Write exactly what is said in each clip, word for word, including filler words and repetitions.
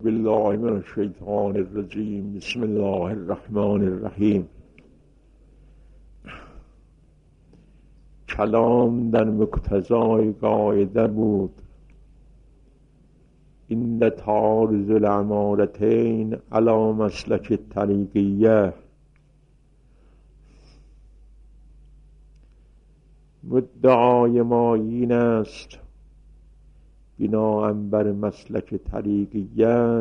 بالله من الشیطان الرجیم. بسم الله الرحمن الرحیم. کلام در مقتضای قاعده بود. این تعارض الامارتین علی مسلک طریقیه. مدعای ما این است بناء بر مسلک طریقیت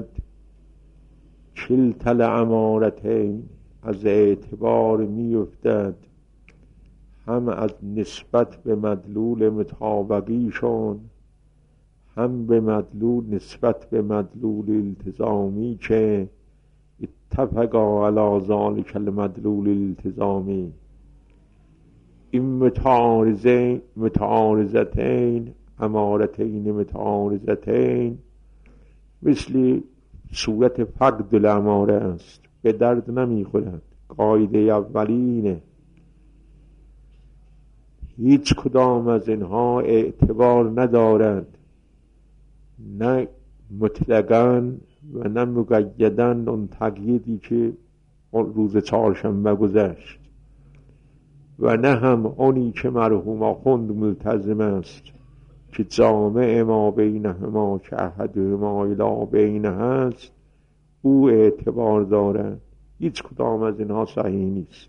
کلتا الامارتین از اعتبار می افتد هم از نسبت به مدلول مطابقیشون، هم به مدلول نسبت به مدلول التزامی که اتفقا علی ذلک المدلول الالتزامی. این متعارضین متعارضتین امارتین متعارضتین مثل صورت فقد الاماره است، به درد نمی خورد. قاعده اولینه هیچ کدام از اینها اعتبار ندارد، نه مطلقاً و نه مقیداً اون تقییدی که روز چهارشنبه گذشت و نه هم اونی که مرحوم آخوند ملتزم است که جامع ما بینهما که احدهما الی بینه هست، او اعتبار دارد. هیچ کدام از اینها صحیح نیست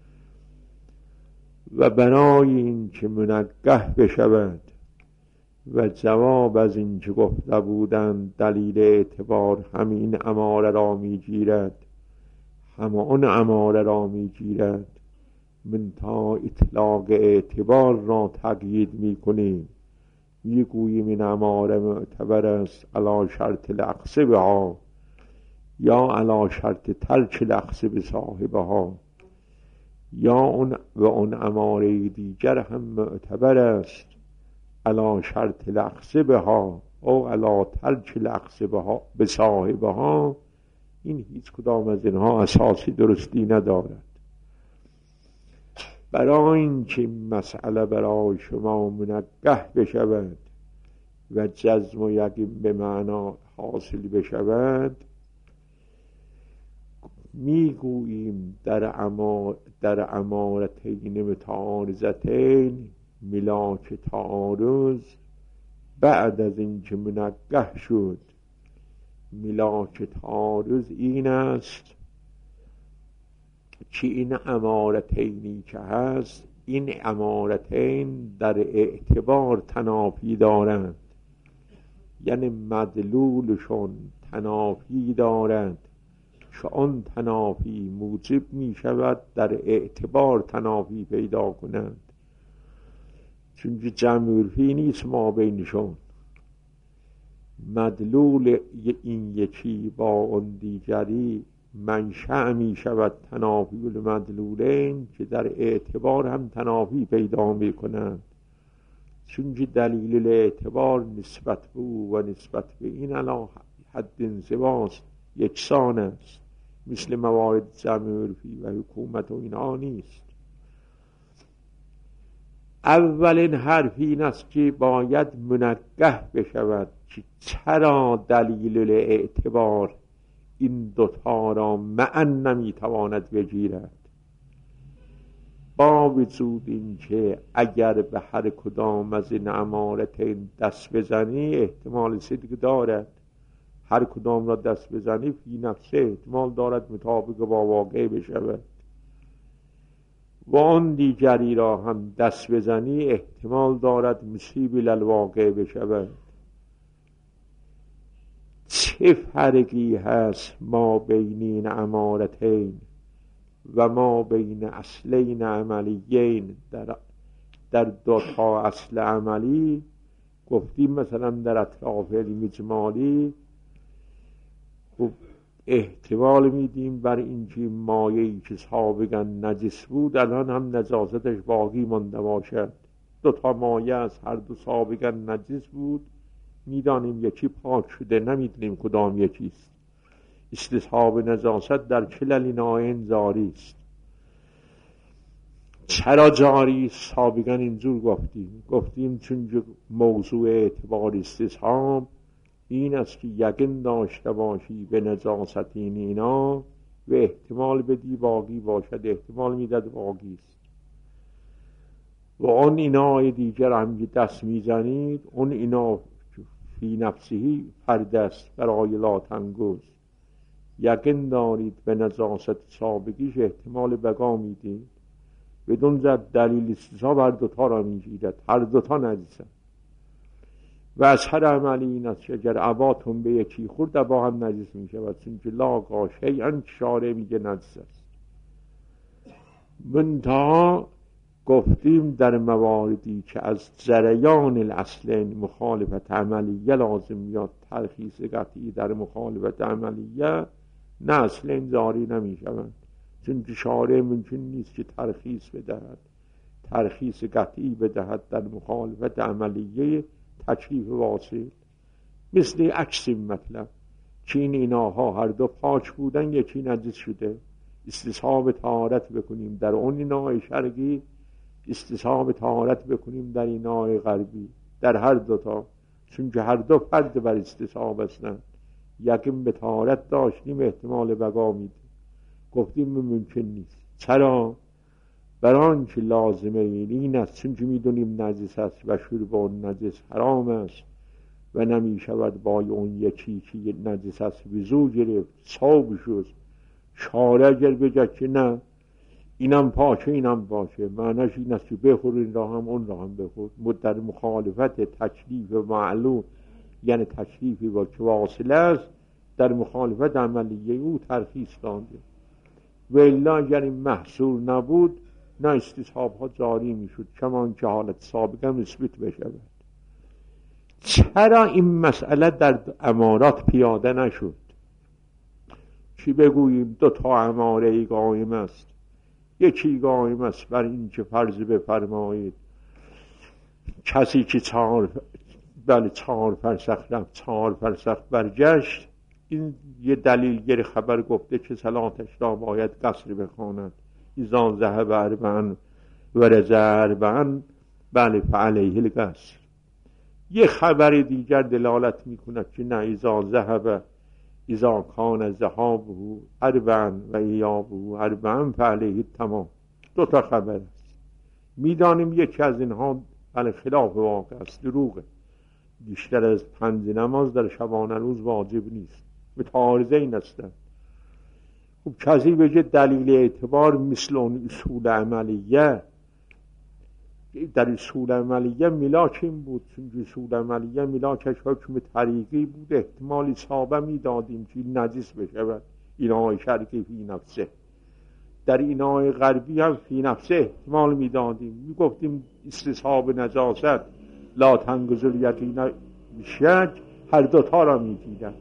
و برای این که منقح بشود و جواب از این که گفته بودند دلیل اعتبار همین اماره را می گیرد، هم اون اماره را می گیرد، من تا اطلاق اعتبار را تقیید می کنیم، می گوییم این اماره معتبر است علی شرط الاخذ بها یا علی شرط ترک الاخذ بصاحبها، یا اون و اون اماره دیگر هم معتبر است علی شرط الاخذ بها او علی ترک الاخذ بها بصاحبها. این هیچ کدام از اینها اساسی درستی ندارد. برای اینکه مسئله برای شما منقح بشود و جزم و یقین به معنا حاصل بشود، میگوییم در امار در امارتین متعارضتین ملاک تعارض بعد از اینکه منقح شد، ملاک تعارض این است که این امارتینی که هست، این امارتین در اعتبار تنافی دارند، یعنی مدلولشون تنافی دارند که آن تنافی موجب می شود در اعتبار تنافی پیدا کنند، چون جمع عرفی نیست ما بینشون. مدلول این یکی با اون دیگری منشأ می شود تنافی المدلولین که در اعتبار هم تنافی پیدا می کنند، چون دلیل الاعتبار نسبت به او و نسبت به این علی حد انضباط یکسان است، مثل موارد جمع عرفی و حکومت و اینها نیست. اولین حرف این است که باید منقح بشود که چرا دلیل الاعتبار این دوتا را معا نمیتواند بگیرد، با وجود این که اگر به هر کدام از این امارتین دست بزنی احتمال صدق دارد. هر کدام را دست بزنی فی نفسه احتمال دارد مطابق با واقع بشود و آن دیگری را هم دست بزنی احتمال دارد مصیب للواقع بشود. چه فرقی هست ما بین این امارتین و ما بین اصلین عملیین در در دو تا اصل عملی؟ گفتیم مثلا در اطراف علم اجمالی خب احتمال میدیم بر اینکه مایه‌ای که سابقا نجس بود الان هم نجاستش باقی مانده باشد. دو تا مایه از هر دو سابقا نجس بود، میدانیم یکی پاک شده، نمیدونیم کدام یکیست. استصحاب نجاست در کلل ایناین جاری است. چرا جاری است؟ سابقا اینجور گفتیم گفتیم چون موضوع اعتبار استصحاب این است که یقین داشته باشی به نجاست این اینا و احتمال بدی باقی باشد، احتمال میداد باقی است. و اون اینای دیگر هم که دست میزنید، اون اینا فی نفسهی فرد است برای لا تنگوز، یقین دارید به نجاست سابقیش احتمال بقا میدید، بدون زد دلیل استصحاب هر دوتا را میگیرد، هر دوتا نجسند. و از هر عملی این است که اگر عباتون به یکی خورد عبا هم نجس می شود، چون که لاغا شیئا شارع میگه نجس است. منتها گفتیم در مواردی که از جریان الاصلین مخالفت عملیه لازم میاد، ترخیص قطعی در مخالفت عملیه، نه اصلین جاری نمی شوند، چون که شارع ممکن نیست که ترخیص بدهد، ترخیص قطعی بدهد در مخالفت عملیه تکلیف واصل. مثل عکس این مطلب که این ایناها هر دو پاک بودن، یکی نجس شده، استصحاب طهارت بکنیم در اون اینای شرقی، استصحاب طهارت بکنیم در اینای غربی، در هر دوتا، چون که هر دو فرد بر استصحاب هستند. یقین به طهارت داشتیم، احتمال بقا میده، گفتیم ممکن نیست. چرا؟ بران که لازمه این است، چون که میدونیم نجس است و شرب اون نجس حرام است و نمی شود با اون یکی که نجس است وضو گرفت، صوب شد. شارع اگر بگه که نه اینم پاشه اینم پاشه، معنیش این است که بخور این را هم اون را هم بخور، در مخالفت تکلیف معلوم، یعنی تکلیفی با که واصله است، در مخالفت عملیه او ترخیص داده. و الا اگر این محصول نبود، نه استصحاب ها جاری می شد، کمان که حالت سابقه مثبت بشود. چرا این مسئله در امارات پیاده نشد؟ چی بگوییم؟ دو تا اماره ای قائم است، یکی قائم است بر این که فرض بفرمایید کسی که چهار بله چهار فرسخ رفت، چهار فرسخ برگشت، این یه دلیلگر خبر گفته که صلاتش را باید قصر بخواند، ایزان ذهب اربعن و رزه اربعن بله فعلیه القصر. یه خبر دیگر دلالت میکند که نه، ایزان ذهب ایزان کان ذهابه اربعن و ایابه اربعن فعلیه تمام. دو تا خبر است. میدانیم یکی از اینها بله خلاف واقع است، دروغه. بیشتر از پنج نماز در شبانه روز واجب نیست، متعارضه این هستند. خب کسی بگه دلیل اعتبار مثل اون اصول عملیه، در اصول عملیه ملاک این بود، چون اصول عملیه ملاکش حکم طریقی بود، احتمالی صحابه می دادیم که نجس بشود اینای شرقی فی نفسه، در اینای غربی هم فی نفسه احتمال می دادیم، می گفتیم استصحاب نجاست لا تنگذر یقینا شک، هر دوتا را می دیدن.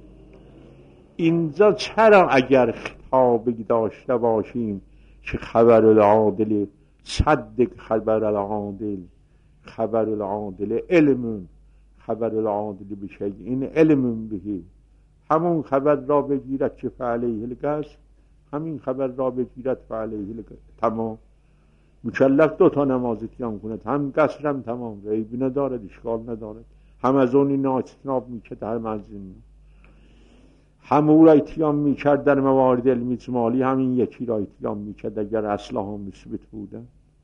اینجا چرا اگر خطابی داشته باشیم که خبر العادل صدق خبر العادل، خبر العادل علم، خبر العادل بشه این علم بهی، همون خبر را بگیرد که فعلیه القصر، همین خبر را بگیرد فعلیه القصر، تمام. مکلف دو تا نماز اتیان کند، هم قصر هم تمام، عیبی ندارد، اشکال ندارد، هم از اون این اجتناب میکرد، هم از این هم او را اتیان میکرد در موارد علمی جمالی، همین یکی را اتیان میکرد اگر اصلا هم مثبت بودن.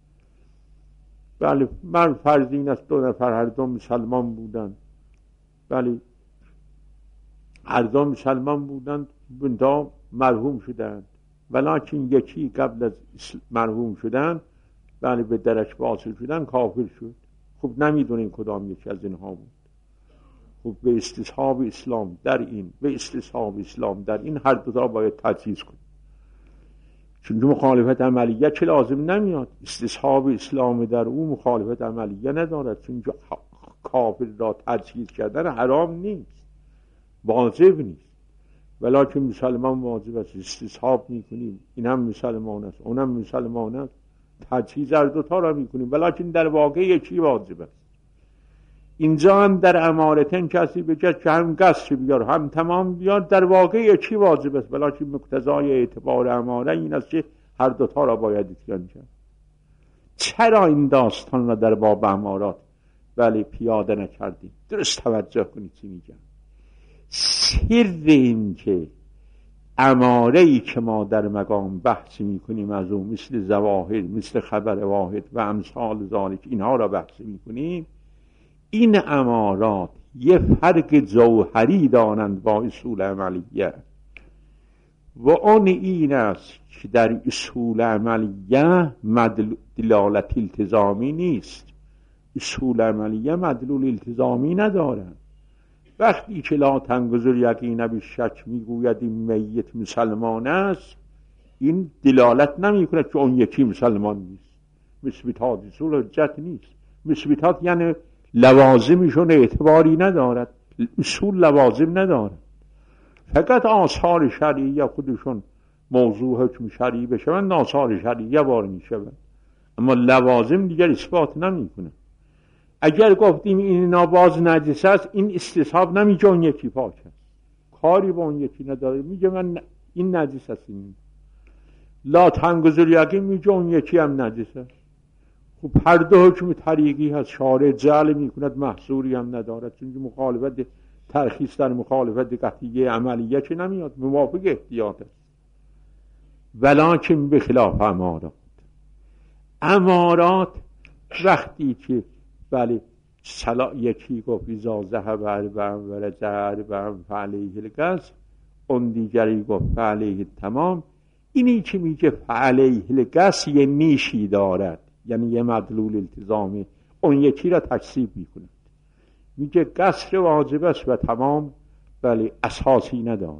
بله من فرض این است دو نفر هر دو مسلمان بودند، بله هر دو مسلمان بودند، بندا مرحوم شدند، ولیکن یکی قبل از مرحوم شدن بله به درک واصل شدن کافر شد. خب نمیدونیم کدام یکی از اینها بود. خب به استصحاب اسلام در این، به استصحاب اسلام در این هر دو تا باید تجهیز کنیم، چون مخالفت عملیه چه لازم نمیاد. استصحاب اسلام در او مخالفت عملیه ندارد، چون کافر را تجهیز کردن حرام نیست، واجب نیست، ولیکن مسلمان واجب است. استصحاب میکنیم، این هم مسلمان است اون هم مسلمان است، تجهیز هر دوتا را میکنیم، ولیکن در واقع یکی واجب است. اینجا هم در امارتن کسی بگه که هم قصر بیار هم تمام بیار، در واقع یکی واجب است، ولیکن مقتضای اعتبار اماره این است که هر دوتا را باید اتیان کرد. چرا این داستان را در باب امارات ولی پیاده نکردیم؟ درست توجه کنید چی میگم. سر این که اماره‌ای که ما در مقام بحث میکنیم از اون، مثل ظواهر، مثل خبر واحد و امثال ذالک، اینها را بحث میکنیم، این امارات یه فرق جوهری دارند با اصول عملیه و آن این است که در اصول عملیه دلالت التزامی نیست. اصول عملیه مدلول التزامی ندارند. وقتی که لا تنگذر یقین بالشک میگوید این میت مسلمان است، این دلالت نمی کند که اون یکی مسلمان نیست. مثبتات اصول حجت نیست. مثبتات یعنی لوازمشون اعتباری ندارد، اصول لوازم ندارد. فقط آثار شرعیه خودشون موضوع حکم شرعی بشوند، آثار شرعیه وارد میشوند، اما لوازم دیگر اثبات نمی کنند. اگر گفتیم این ناباز نجس است، این استصحاب نمیگه اون یکی پاک است، کاری با اون یکی نداره، میگه من این نجس است. این لا تنگذر یقین میگه اون یکی هم نجس است. خب هر دو حکم طریقی هست، شارع جعل میکند، محصوری هم ندارد، چون مخالفت ترخیص در مخالفت قطعیه عملیه که نمیاد، موافق احتیاط است. ولکن به خلاف امارات. امارات وقتی که بله سلا یکی گفت اذا ذهب اربعا و رجع اربعا فعلیه القصر، اون دیگری گفت فعلیه تمام. اینی که میگه فعلیه القصر یه نیشی دارد، یعنی یه مدلول التزامی، اون یکی را تکذیب میکنه، میگه قصر واجب است و تمام بله اساسی ندارد.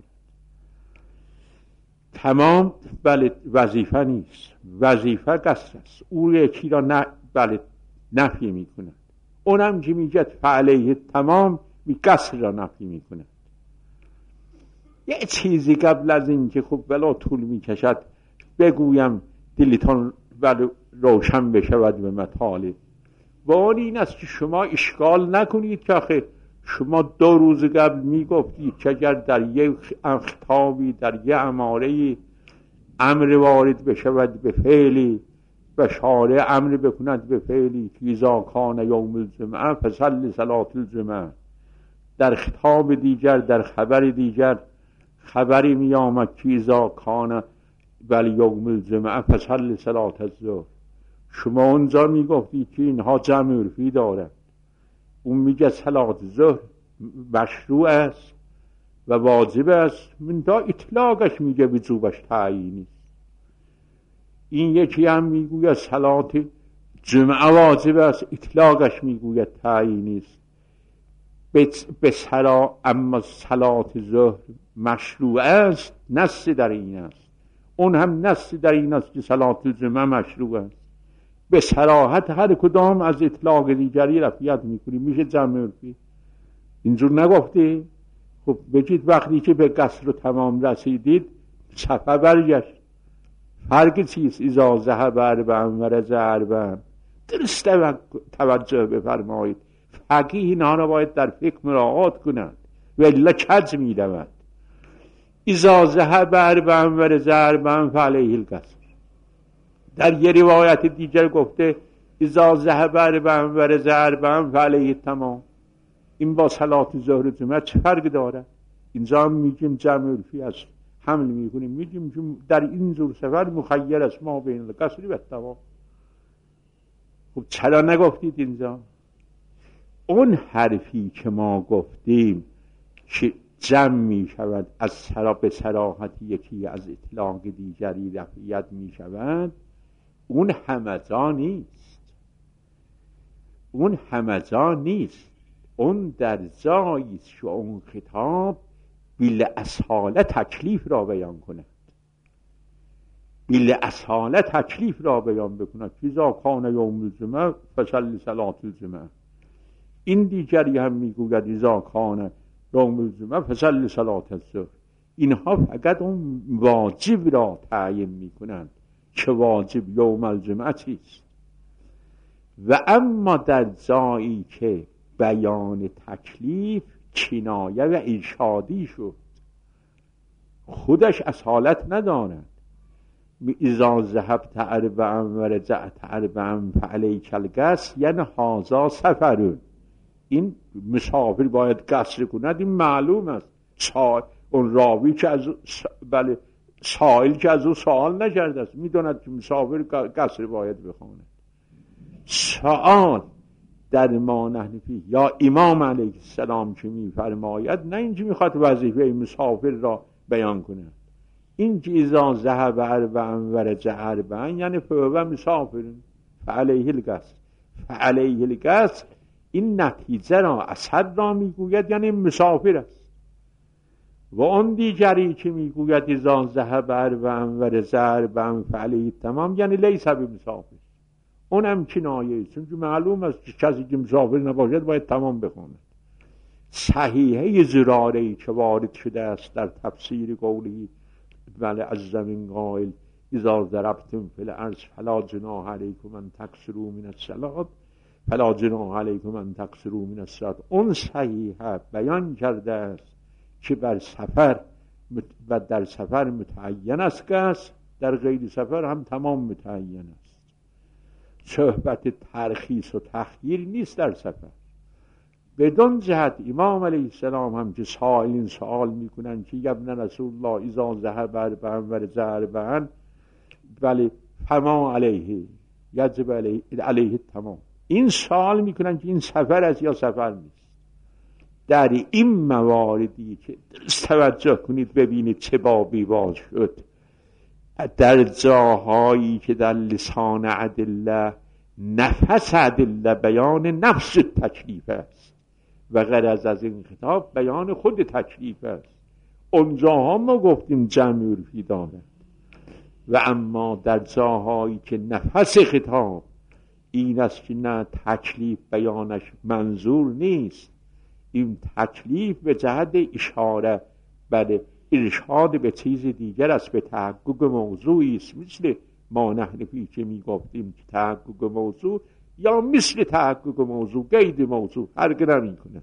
تمام بله وظیفه نیست، وظیفه قصر است، او یکی را نه بله نفی میکنه. اونم که میگه فعلیه تمام، می قصر را نفی میکنه. یه چیزی قبل از این که خب بلا طول میکشد بگویم دلتان بله روشن بشود به مطالب، و آن این است که شما اشکال نکنید که آخه شما دو روز قبل میگفتید که اگر در یک خطابی در یک اماره امر وارد بشود به فعلی و شارع امر بکند به فعلی که اذا کان یوم الجمعه فصل صلات الجمعه، در خطاب دیگر در خبر دیگر خبری می آمد که اذا کان بل یوم الجمعه فصل صلات الظهر. شما اونجا می گفتید که اینها جمع عرفی دارد، اون میگه صلات ظهر مشروع است و واجب است، من دا اطلاقش میگه وجوبش تعیینی. این یکی هم میگوید صلات جمعه واجب است، اطلاقش میگوید تعیینی است. به سرا اما صلات ظهر مشروع است، نص در این است. اون هم نص در این است که صلات جمعه مشروع است. به صراحت هر کدام از اطلاق دیگری رفعیت میکنی، میشه جمع عرفی. اینجور نگفته؟ خب بگید وقتی که به قصر و تمام رسیدید صفحه برگشت. فرق چیست؟ اذا ذهب اربعا و رجع اربعا. درست توجه بفرمایید، فقیه اینها را باید در فقه مراعات کند و الا کج می رود. اذا ذهب اربعا و رجع اربعا فعلیه القصر. در یه روایت دیگر گفته اذا ذهب اربعا و رجع اربعا فعلیه تمام. این با صلات ظهر جمعه چه فرق داره؟ اینجا هم میگیم جمع عرفی است، حمل میکنیم، میگیم که در این جور سفر مخیر است ما بین القصر و تمام. خب چرا نگفتید اینجا؟ اون حرفی که ما گفتیم که جمع می شود از سرا به صراحت یکی از اطلاق دیگری رفعیت می شود، اون همزا نیست، اون همزا نیست. اون در جایی که اون خطاب بیل اصاله تکلیف را بیان کند، بیل اصاله تکلیف را بیان بکند. فیزا کان یوم الجمعه فصل صلات الجمعه. این دیگری هم میگوید اذا کان یوم الجمعه فصل صلات الظهر. اینها فقط اون واجب را تعیین میکنند که واجب یوم الجمعه چیست. و اما در جایی که بیان تکلیف کنایه و ارشادی شد، خودش اصالت ندارد. اذا ذهبت اربعا و رجعت اربعا فعلیک القصر، یعنی هذا سفرون. این مسافر باید قصر کند، این معلوم است. سا... اون راوی که از بله سائل که از او سوال نکرده است، میدوند که مسافر قصر باید بخواند. سوال در ما نحن فیه یا امام علیه السلام که میفرماید، نه اینکه میخواد وظیفه مسافر را بیان کند، این که اذا ذهب اربعا و رجع اربعا یعنی فهو مسافر فعلیه القصر. فعلیه القصر این نتیجه را اثر را میگوید، یعنی مسافر است. و اون دیگری که میگوید اذا ذهب اربعا و رجع اربعا فعلیه تمام یعنی لیس بمسافر، اونم کنایه است، چون معلوم است که کسی که مسافر نباشد باید تمام بخواند. صحیحه زراره‌ای که وارد شده است در تفسیر قولی بله از زمین قائل اذا ضربتم فی الارض فلا جناح علیکم ان تقصروا من الصلاة فلا جناح علیکم ان تقصروا من الصلاة، اون صحیحه بیان کرده است که بر سفر و در سفر متعین است که در غیر سفر هم تمام متعین است. صحبت ترخیص و تخییر نیست در سفر. بدون جهت امام علیه السلام هم که سائلین سوال میکنن که ابن رسول الله اذا ذهب اربعا و رجع اربعا ولی فما علیه یجب علیه, علیه تمام، این سوال میکنن که این سفر است یا سفر نیست. در این مواردی که توجه کنید ببینید چه بابی باز شد، در جاهایی که در لسان ادله نفس ادله بیان نفس تکلیف است و غرض از این خطاب بیان خود تکلیف است، اونجاها ما گفتیم جمع عرفی دارد. و اما در جاهایی که نفس خطاب این است که نه تکلیف بیانش منظور نیست، این تکلیف به جهت اشاره بر ارشاد به چیز دیگر است، به تحقق موضوعی است، مثل ما نحن فیه که می گفتیم که تحقق موضوع یا مثل تحقق موضوع قید موضوع فرق نمی کند.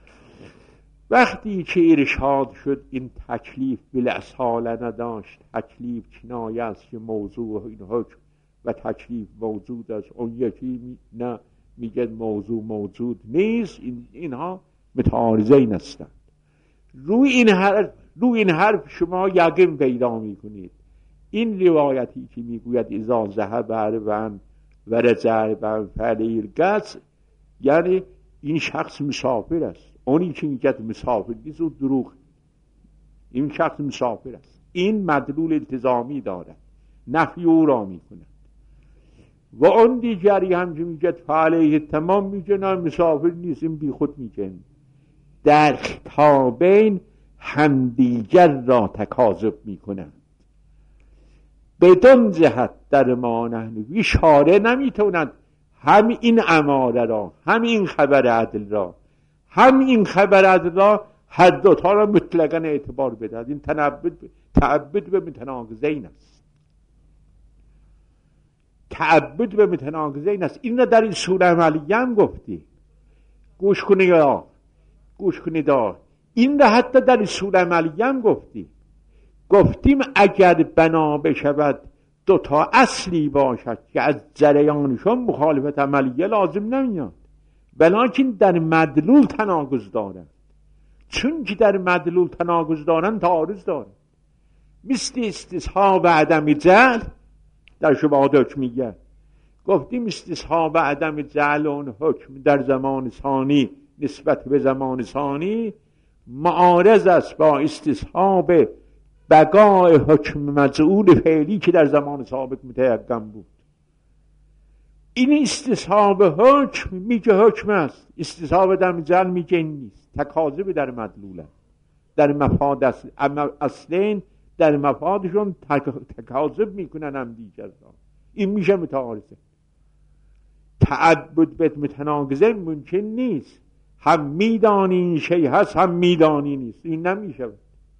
وقتی که ارشاد شد این تکلیف بالاصاله نداشت، تکلیف کنایه است که موضوع این حکم و تکلیف موجود است، اون یکی نه میگه موضوع موجود نیست، این اینها متعارضین هستند. روی این حرف روی این حرف شما یقین پیدا میکنید. این روایتی که میگوید اذا ذهب اربعا و رجع اربعا فعلیه القصر یعنی این شخص مسافر است، اونی که میگه مسافر نیست او دروغ، این شخص مسافر است. این مدلول التزامی دارد، نفی او را میکند. و اون دیگری هم که میگه فعلیه تمام میگه نه مسافر نیست، این بی خود میگه. در خطابین همدیگر را تکاذب میکنند. بدون جهت در ما نحن اشاره نمیتونند هم این اماره را هم این خبر عدل را هم این خبر عدل را هر دوتا را مطلقاً اعتبار بدهد. این تنبد تعبد به متناقضین است، تعبد به متناقضین است. این را در این سوره عملیه هم گفتی. گوش کنید یا گوش کنید این را حتی در این سوره عملیه هم گفتی. گفتیم اگر بنا بشود دوتا اصلی باشد که از جریانشون مخالفت عملیه لازم نمیاد، بلکن در مدلول تناقض دارند. چون که در مدلول تناقض دارند تعارض دارند، مثل استصحاب عدم جعل در شبهات حکمیه. گفتیم استصحاب عدم جعل اون حکم در زمان ثانی نسبت به زمان ثانی معارض است با استصحاب بقای حکم مجعول فعلی که در زمان سابق متیقن بود. این استصحاب حکم میگه حکم است، استصحاب عدم جعل میگه این نیست. تکاذب در مدلول است، در مفاد اصل اصلین در مفادشون تکاذب میکنن هم دیگر را. این میشه متعارضه. تعبد به متناقضه ممکن نیست، هم میدانی این شی هست هم میدانی نیست، این نمیشه.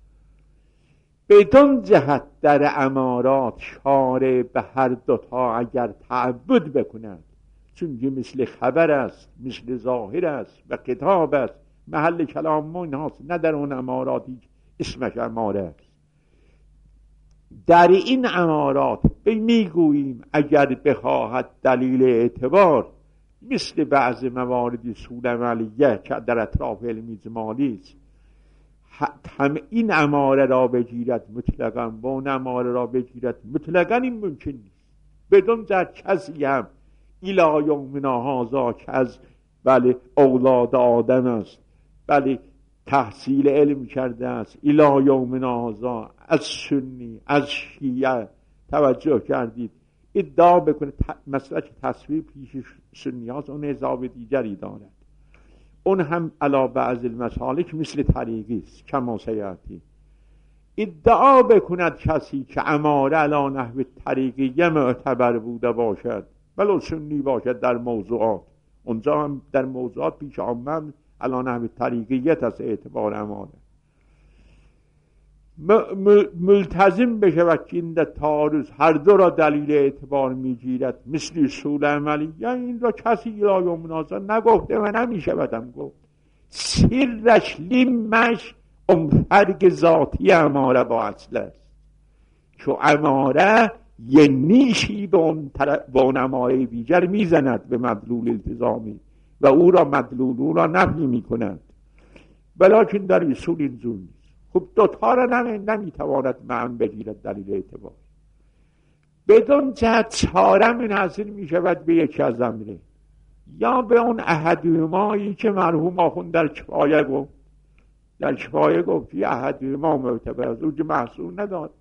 بدون جهت در امارات شارع به هر دوتا اگر تعبد بکند، چون که مثل خبر است، مثل ظاهر است و کتاب است، محل کلام ما این هاست، نه در اون اماراتی اسمش اماره است. در این امارات میگوییم اگر بخواهد دلیل اعتبار مثل بعض موارد سوره عملیه که در اطراف علم اجمالی است، هم این اماره را بگیرد مطلقا و اون اماره را بگیرد مطلقا این ممکن نیست. بدون در کسی هم الی یومنا هذا که از بله اولاد آدم است، بله تحصیل علم کرده است، الی یومنا هذا از سنی از شیعه توجه کردید ادعا بکنه مثلا که تصویر پیش سنی هاست، اون حساب دیگری دارد، اون هم علا بعض المسالک مثل طریقی است کما سیاتی. ادعا بکند کسی که اماره علا نحو طریقیه معتبر بوده باشد ولو سنی باشد در موضوعات، اونجا هم در موضوعات پیش آمد علا نحو طریقیت از اعتبار اماره ملتزم بشه و که این تعارض هر دو را دلیل اعتبار میگیرد مثل اصول عملی، یعنی این را کسی الی یومنا هذا نگفته و نمیشه بدم گفت. سرش لیمش اون فرق ذاتی اماره با اصل است، چون اماره یه نیشی به اون, اون اماره دیگر میزند به مدلول التزامی و او را مدلول او را نفی میکند، ولیکن در اصول اینجور نیست. خب دوتا را نمیتواند معن بگیرد دلیل اعتبار. بدون جهت چاره منحصر میشود به یکی از امره، یا به اون احدهمایی که مرحوم آخوند در کفایه گفت، در کفایه گفت که احدهما معتبر از او که محصول ندارد.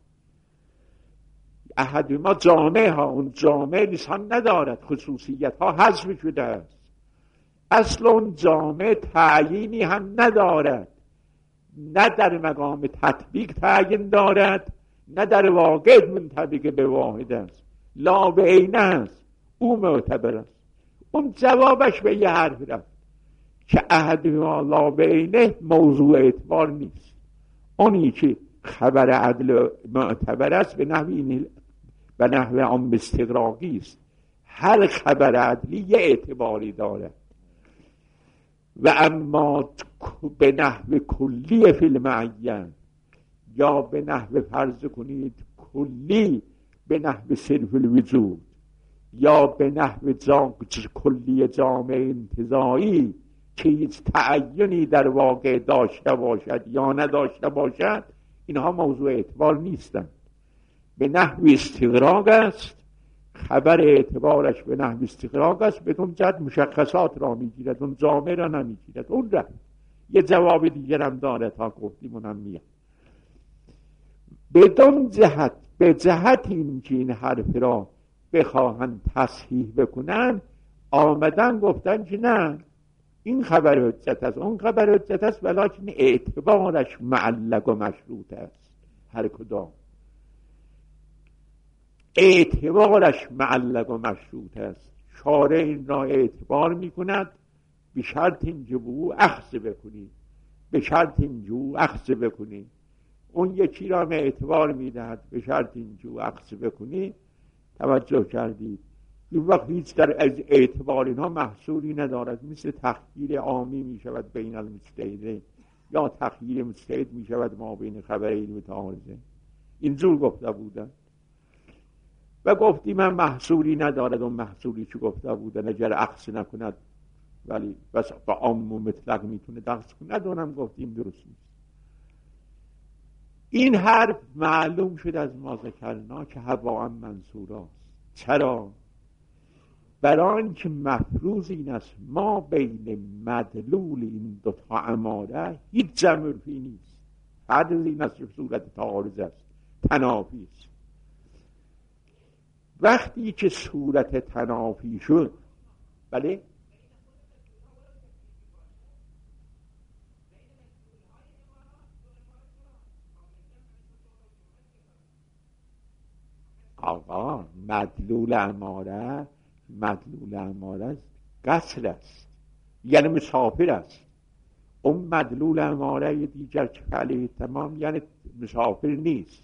احدهما جامعه ها، اون جامعه لسان ندارد، خصوصیت ها حذف شده است. اصل اون جامعه تعیینی هم ندارد، نه در مقام تطبیق تعیین دارد، نه در واقع منطبق به واحد است، لا به عینه است، او معتبر است. اون جوابش به یه حرف رفت که احدهما لا به عینه موضوع اعتبار نیست. اونی که خبر عدل معتبر است به نحو این به نحو عام استغراقی است، هر خبر عدلی یه اعتباری دارد. و اما به نحو کلی فی المعین، یا به نحو فرض کنید کلی به نحو صرف الوجود، یا به نحو جا... کلی جامع انتزاعی که هیچ تعینی در واقع داشته باشد یا نداشته باشد، اینها موضوع اعتبار نیستند. به نحو استغراق است، خبر اعتبارش به نحو استغراق است، بدون جد مشخصات را میگیرد، اون جامعه را نمیگیرد. اون را یه جواب دیگر هم داره تا گفتیم اونم میاد. بدون جهت به جهت این که این حرف را بخواهند تصحیح بکنن آمدن گفتن که نه این خبر حجت است، اون خبر حجت است، ولیکن اعتبارش معلق و مشروط است. هر کدام اعتبارش معلق و مشروط است. شارع این را اعتبار می کند به شرط اینکه او اخذ بکنی، به شرط اینکه او اخذ بکنی. اون یکی را اعتبار می دهد به شرط اینکه او اخذ بکنی. توجه کردید؟ این وقت هیچ در از اعتبار اینها محصولی ندارد، مثل تخییر عامی می شود بین المجتهدین یا تخییر مجتهد می شود ما بین خبرین متعارضین. اینجور گفته بودن و گفتی من محصولی ندارد، اون محصولی که گفته بودن اگر اخذ نکند ولی بس با عام و مطلق میتونه دخص کند، اونم گفتیم درست نیست. این حرف معلوم شد از ما ذکرنا که هوا منصور است. چرا؟ برای که مفروض این است ما بین مدلول این دوتا اماره هیچ جمعرفی نیست. فرض این است صورت تعارض است، تنافی است. وقتی که صورت تنافی شد، بله آقا مدلول اماره مدلول اماره قصر است، یعنی مسافر است. اون مدلول اماره دیگر که فعلی تمام یعنی مسافر نیست.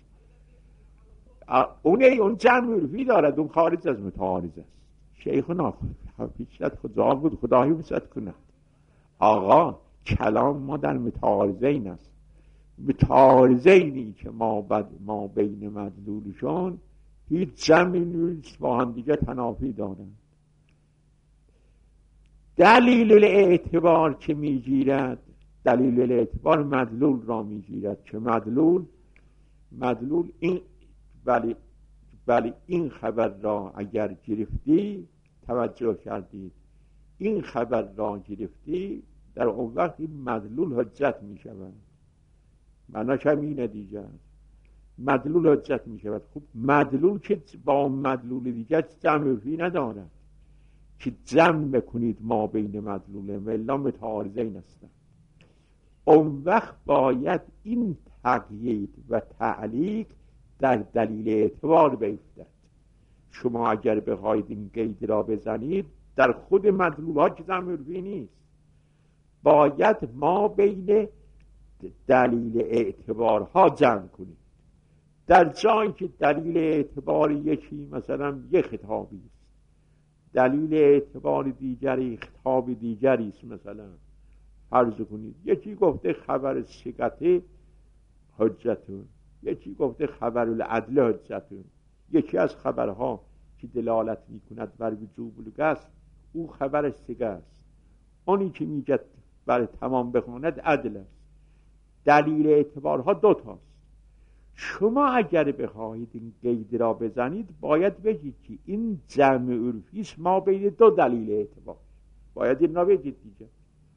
اونه اون جمع عرفی دارد، اون خارج از متعارض است. شیخنا پیشت خدا بود خدایی وسط کند. آقا کلام ما در متعارضه این است، متعارضه اینی که ما, بد ما بین مدلولشون هیچ جمعی نیست، با هم دیگه تنافی دارند. دلیل اعتبار که میگیرد دلیل الاعتبار مدلول را میگیرد که مدلول مدلول این ولی ولی این خبر را اگر گرفتی، توجه کردید، این خبر را گرفتی، در اون وقت این مدلول حجت می شود. معناش هم اینه دیگه، مدلول حجت می شود. خب مدلول که با مدلول دیگه جمع عرفی ندارد که جمع بکنید ما بین مدلوله ملا متعارضین هستند. اون وقت باید این تقیید و تعلیق در دلیل اعتبار بیفتد. شما اگر بخواید این قید را بزنید در خود مدلول ها که جمع عرفی نیست، باید ما بین دلیل اعتبارها جمع کنید. در جایی که دلیل اعتبار یکی مثلا یک خطابی است، دلیل اعتبار دیگری خطاب دیگری است، مثلا فرض کنید یکی گفته خبر ثقته حجتون، یکی گفته خبر العدل حجتون. یکی از خبرها که دلالت میکند بر وجوب القصد او خبر ثقه است، اونی که میگه برای تمام بخواند عدل است. دلیل اعتبارها دو تاست. شما اگر بخواهید این قید را بزنید باید بگید که این جمع عرفی است ما بین دو دلیل اعتبار. باید این را بگید دیگه،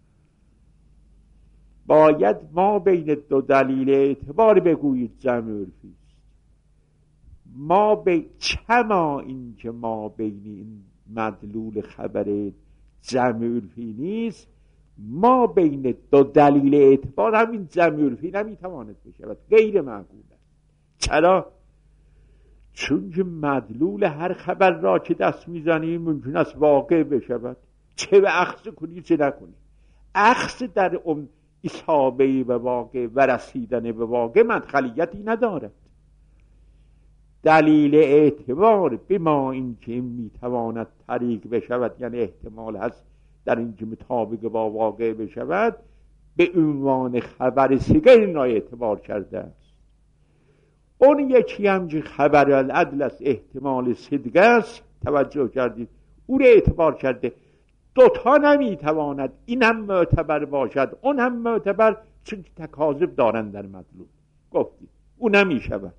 باید ما بین دو دلیل اعتبار بگویید جمع عرفی است. ما به چما این که ما بین این مدلول خبر جمع عرفی نیست، ما بین دو دلیل اعتبار همین جمع عرفی نمیتواند بشود، غیر معقول است. چرا؟ چون که مدلول هر خبر را که دست میزنیم ممکن است واقع بشود، چه به اخذ کنی چه نکنی. اخذ در اون اصابه به واقع و رسیدن به واقع مدخلیتی ندارد. دلیل اعتبار به ما این که میتواند طریق بشود، یعنی احتمال هست در این که مطابق با واقع بشود، به عنوان خبر ثقه این را اعتبار کرده است. اون یکی هم که خبر العدل است، احتمال صدق است، توجه کردید، او را اعتبار کرده. دوتا نمیتواند این هم معتبر باشد اون هم معتبر، چون تکاذب دارند در مطلوب. گفتید او نمیشود.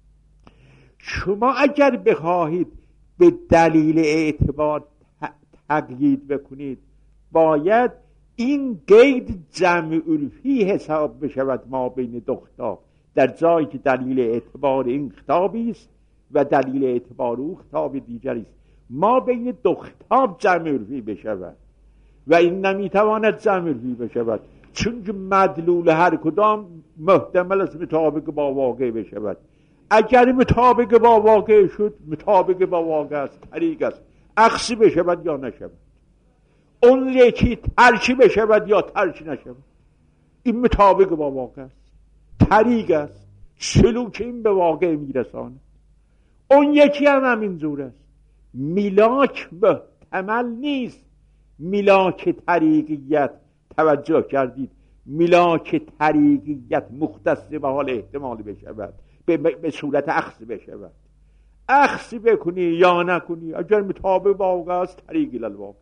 شما اگر بخواهید به دلیل اعتبار تقیید بکنید باید این قید جمع عرفی حساب بشود ما بین دو خطاب، در جایی که دلیل اعتبار این خطابی است و دلیل اعتبار او خطاب دیگری است. ما بین دو خطاب جمع عرفی بشود و این نمیتواند جمع عرفی بشود، چون که مدلول هر کدام محتمل است مطابق با واقع بشود. اگر مطابق با واقع شد، مطابق با واقع است، طریق است، اخذ بشود یا نشود. اون یکی ترکی بشود یا ترک نشود، این مطابق با واقع است، طریق است، سلوک این به واقع میرساند. اون یکی هم همینجور است. میلاک محتمل نیست، میلاک طریقیت، توجه کردید، میلاک طریقیت مختص به حال احتمال بشود، به, به صورت اخذ بشود. اخذ بکنی یا نکنی، اگر مطابق با واقع است طریق الواقع،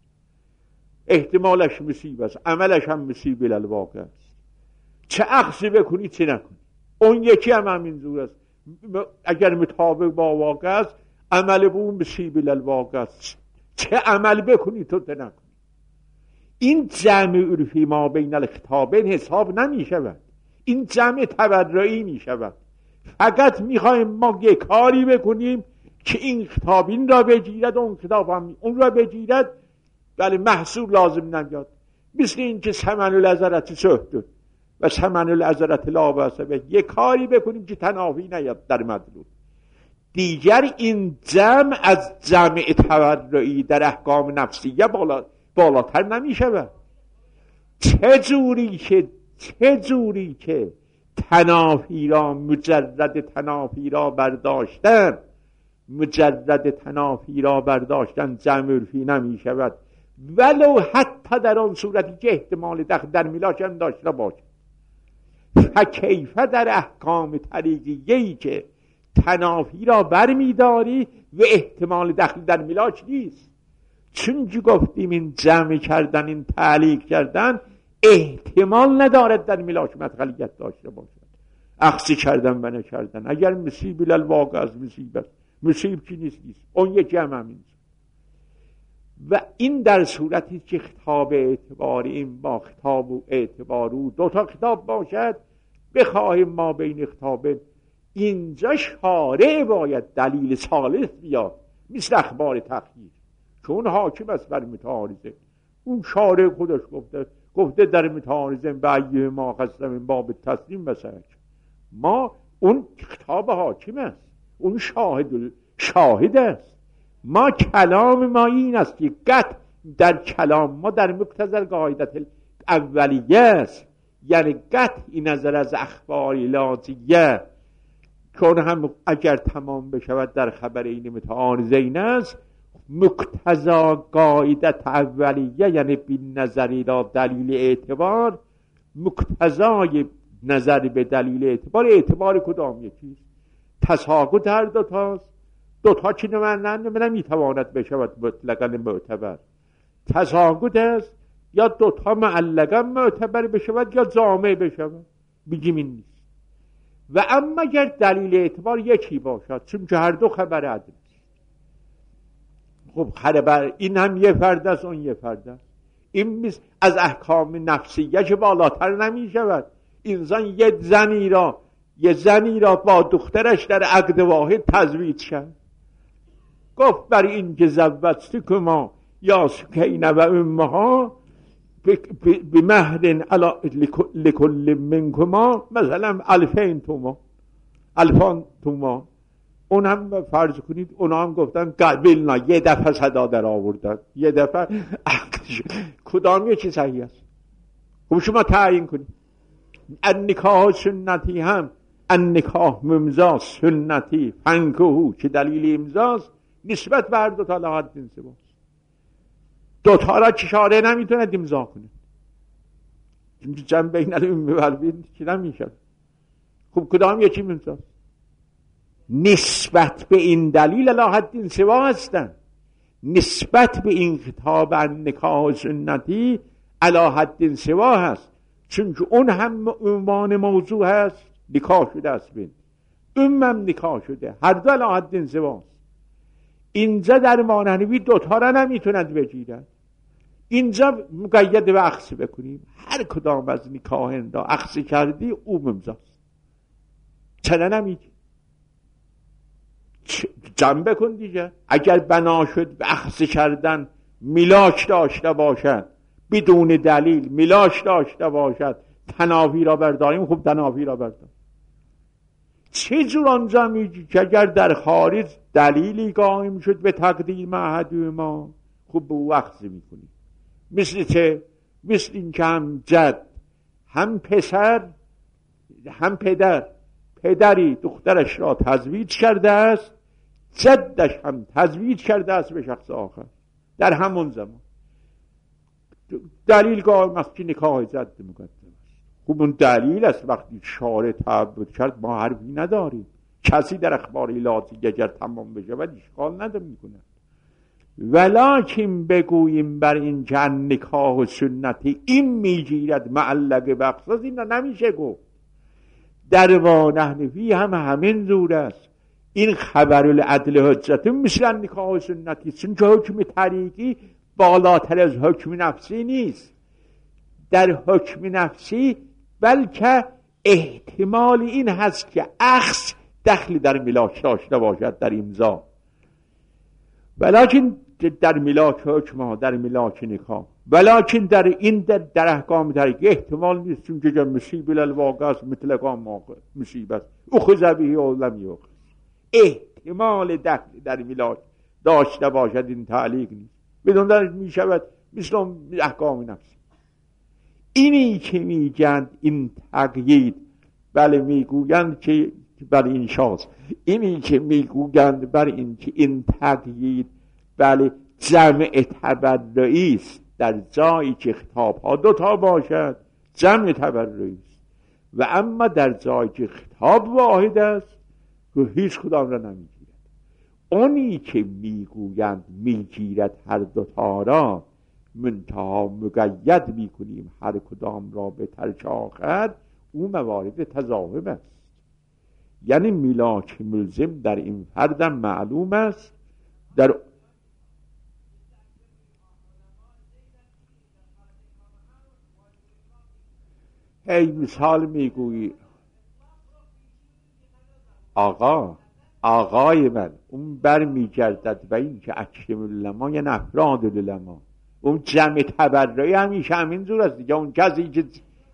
احتمالش مصیب است، عملش هم مصیب الواقع است. چه اخذ بکنی چه نکنی. اون یکی هم همینجور است. اگر مطابق با واقع است عمل به اون مصیب الواقع است، چه عمل بکنی تو چه نکنی. این جمع عرفی ما بین الخطابین حساب نمی شود، این جمع تبرعی می شود. فقط می خواهیم ما یک کاری بکنیم که این خطاب این را بگیرد، اون خطاب هم اون را بگیرد، ولی محصول لازم نمیاد. مثل این که ثمن العذرت سهد و ثمن العذرت لا باس به، یک کاری بکنیم که تنافی نیاد در مدلول. دیگر این جمع از جمع تبرعی در احکام نفسیه بالا بالاتر نمی شود. چه جوری که چه جوری که تنافی را مجرد تنافی را برداشتن مجرد تنافی را برداشتن جمع عرفی نمی شود، ولو حتی در آن صورتی که احتمال دخل در میلاش هم داشته باشد. فکیفه در احکام طریقیه‌ای که تنافی را برمیداری و احتمال دخل در میلاش نیست. چون که گفتیم این جمع کردن، این تعلیق کردن، احتمال ندارد در میلاک مدخلیت داشته باشد. اخذی کردن و نکردن، اگر مصیب الواقع از مصیبت، مصیب چی نیست نیست، اون یک جمع همین. و این در صورتی که خطاب اعتباری این با خطاب و اعتبارو دو تا خطاب باشد، بخواهیم ما بین خطابه اینجا شارع باید دلیل ثالث بیاد، مثل اخبار تخییر، چون حاکم است بر متعارضه. اون شارع خودش گفته گفته در متعارضه به ایه ما قسم این باب تسلیم بسرک. ما اون خطاب حاکم است، اون شاهد شاهد است. ما کلام ما این است که قط در کلام ما در مقتضی قاعدت اولیه است، یعنی قطعی نظر از اخبار لازیه، چون هم اگر تمام بشود در خبر این متعارضین است، مقتضی قاعدت اولیه یعنی بی نظری را دلیل اعتبار، مقتضای نظر به دلیل اعتبار، اعتبار کدام یکیست؟ تساقط هر دوتاست. دوتا چی نمانند نمیتواند بشود مطلقاً معتبر، تساقط است، یا دوتا معلقاً معتبر بشود یا جامع بشود، بگیم این نیست. و اما اگر دلیل اعتبار یکی باشد، چون که هر دو خبر عدل، خب خبر این هم یه فرد است، اون یه فرد است. این از احکام نفسیه که بالاتر نمی شود. انسان یه زنی را یه زنی را با دخترش در عقد واحد تزویج کرد، گفت بر این که زوجتکما یا سکینه و امها به مهر لکل منکما مثلا الفین توما الفان توما. اون هم فرض کنید اونا هم گفتن قبل نه، یه دفعه صدا در آوردن، یه دفعه کدام یکی صحیح است؟ خب شما تعیین کنید. النکاح سنتی هم النکاح ممضا سنتی فنکهو که دلیل امضاست، نسبت به هر دو تا لحاظ انضباط. دو تا را چاره نمیتونه امضا کنه، چون جمع بین الام و البین که نمیشه. خب کدام یکی امضاست؟ نسبت به این دلیل لحاظ انضباط هستن، نسبت به این خطاب النکاح سنتی لحاظ انضباط هست، چون که اون هم عنوان موضوع هست، نکاح شده است بین اون هم نکاح شده، هر دو لحاظ انضباط. اینجا در مانحنوی دوتا را نمیتوند بگیرد. اینجا مقید به اخذ بکنیم، هر کدام از نکاحین را اخذ کردی او ممضاست. چرا نمیگی؟ جمع بکن دیگه. اگر بنا شد به اخذ کردن میلاک داشته باشد، بدون دلیل میلاک داشته باشد، تنافی را برداریم، خب تنافی را برداریم. چه جور آنجا میگی که اگر در خارج دلیلی قائم شد به تقدیم احدی ما، خب به او اخذ میکنی. مثل چه؟ مثل این که هم جد هم پسر هم پدر، پدری دخترش را تزویج کرده است، جدش هم تزویج کرده است به شخص آخر در همون زمان، دلیل قائم است که نکاح جد مقدم است. خب اون دلیل است. وقتی شارع تعبد کرد ما حرفی نداریم. کسی در اخبار لازی اگر تمام بشه و اشکال نداره میکنه. ولکن بگوییم بر این که نکاح و سنتی این میگیرد معلق بخصاص، این نمیشه گفت. در وانحنفی هم همین زور است. این خبر العدل حجت مثل نکاح و سنتی، چون که حکم طریقی بالاتر از حکم نفسی نیست. در حکم نفسی بلکه احتمال این هست که اخذ دخلی در میلاک داشته باشد در امضا، ولیکن در میلاک حکم ها، در میلاک نکاح، ولیکن در این در, در احکام طریقی احتمال نیست، چون که مصیب الواقع است مطلقا موقع مصیبت اخذ به او لم یؤخذ. احتمال دخلی در میلاک داشته باشد این تعلیق نیست، بدون در می شود مثل احکام نفسی. اینی که میگند این تقیید، بله میگویند که بر این شاز، اینی که میگویند بر این که این تقیید بله جمع تبرعی است، در جایی که خطاب ها دوتا باشد جمع تبرعی است، و اما در جایی که خطاب واحد است که هیچ کدام را نمیگیرد. اونی که میگویند میگیرد هر دوتا را، منتها مقید میکنیم هر کدام را به ترک آخر، او موارد تضاهم است. یعنی میلاک ملزم در این فردم معلوم است. در هی مثال میگویی آقا آقای من اون بر میگردد و این که اکرم العلما یعنی افراد العلما، اون جمع تبرعی همیشه همین جور است دیگه. اون کسی که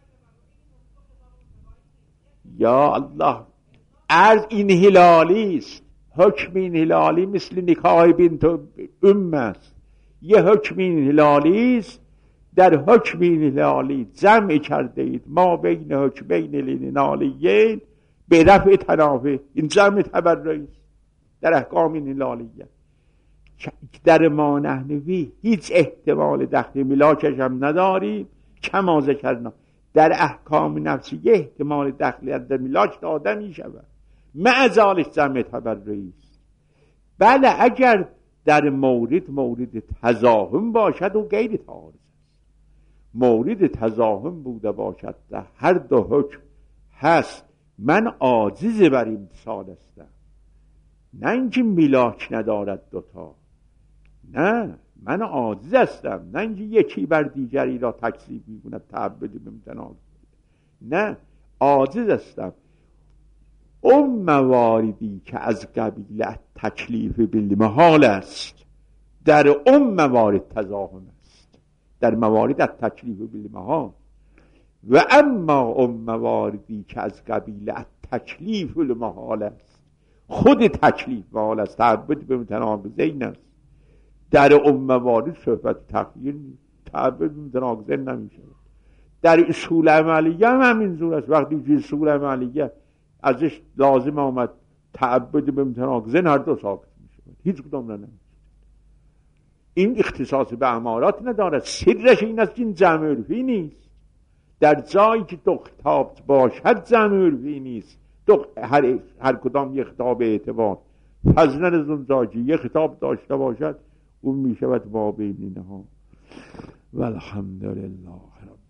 یا الله عرض این هلالی است، حکم این هلالی مثل نکاح بنت ام است. یه حکم این هلالی است، در حکم این هلالی جمع کرده اید ما بین حکمین الهلالیین به رفع تنافع. این جمع تبرعی است در احکام این هلالیه. در ما نحنوی هیچ احتمال دخل ملاکش هم نداریم، کما ذکرنا در احکام نفسیه احتمال دخل در ملاک داده می شود، مع ذلک جمع تبرعی است. بله اگر در مورد مورد تضاهم باشد و غیر تعارض است. مورد تضاهم بوده باشد در هر دو حکم هست من عاجز بر امتثال هستم، نه اینکه ملاک ندارد دوتا، نه من عاجز هستم، نه اینکه یکی بر دیگری را تکذیب می‌کند تعبدی بمتناق، نه عاجز هستم. اون مواردی که از قبیل تکلیف بالمحال است در اون موارد تضاهم است، در موارد تکلیف بالمحال. و اما اون مواردی که از قبیل تکلیف بالمحال است، خود تکلیف محال است، تعبد به متناقضین است، در اون موارد صحبت تغییر نیست، تعبد به متناقضین نمیشه. در اصول عملیه هم همین جور است. وقتی که اصول عملیه ازش لازم آمد تعبد به متناقضین، هر دو ساقط میشه، هیچ کدام نمیشه. این اختصاص به امارات ندارد. سرش این است که این جمع عرفی نیست. در جایی که دو خطاب باشد جمع عرفی نیست. دو هر, هر کدام یک خطاب اعتبار. فضلا از اون جایی یک خطاب داشته باشد اون میشود ما بینینها. والحمدلله.